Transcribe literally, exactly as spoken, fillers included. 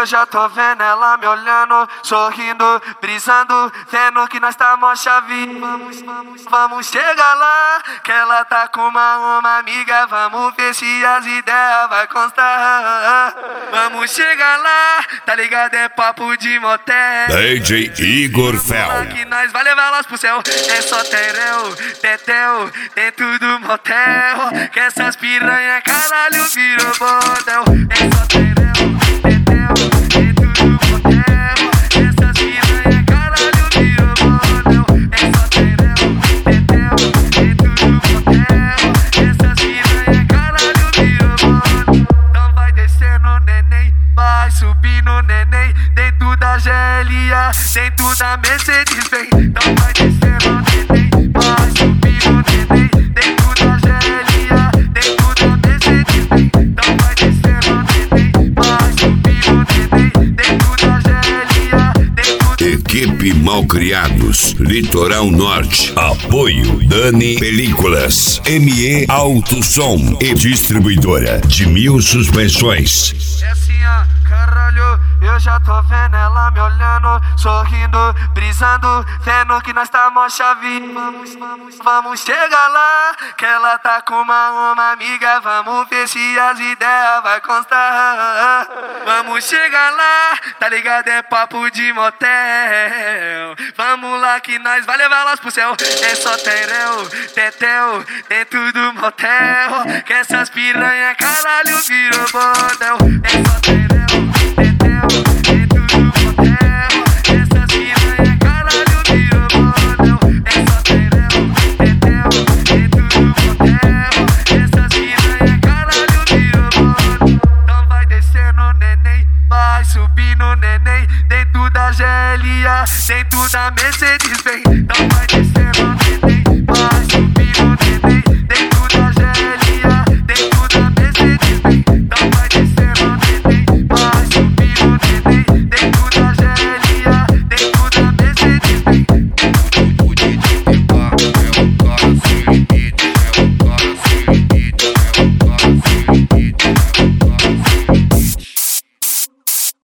eu já tô vendo ela me olhando, sorrindo, brisando, vendo que nós tá mó chave. Vamos, vamos, vamos chegar lá, que ela tá com uma, uma amiga. Vamos ver se as ideias vai constar. Vamos chegar lá, tá ligado? É papo de motel. D J Igor Fel. Que nós vai levar elas pro céu. É só tereu, tetel, dentro do motel. Que essas piranha caralho virou bordel. É só tereu, tetel, dentro do motel. Essas piranha caralho virou bordel. É só tereu, tetel, dentro do motel. Essas piranha caralho virou bordel. Então vai descendo, neném, vai subindo, neném, dentro da G L A, dentro da Mercedes Benz. Então vai descendo, neném, vai subindo, neném, dentro da G L A, dentro da Mercedes Benz. Então vai descendo, neném, vai subindo, neném, dentro da G L A, dentro da... Equipe Malcriados, Litoral Norte. Apoio Dani Películas, M E Alto Som e distribuidora de Mil Suspensões. É assim, ó, caralho, eu já tô vendo ela me olhando, sorrindo, brisando, vendo que nós tá mó chave. Vamos, vamos, vamos chegar lá, que ela tá com uma, uma amiga. Vamos ver se as ideias vai constar. Vamos chegar lá, tá ligado? É papo de motel. Vamos lá que nós vai levar elas pro céu. É só tereu, tetel, dentro do motel. Que essas piranha caralho virou bordel. É só tereu, tetel, dentro do motel. Essas piranha caralho virou bordel. É só tereu, tetel, dentro do motel. Essas piranha caralho virou bordel. Então vai descendo, neném, vai subindo, neném, dentro da G L A, dentro da Mercedes Benz. Então vai descendo, neném.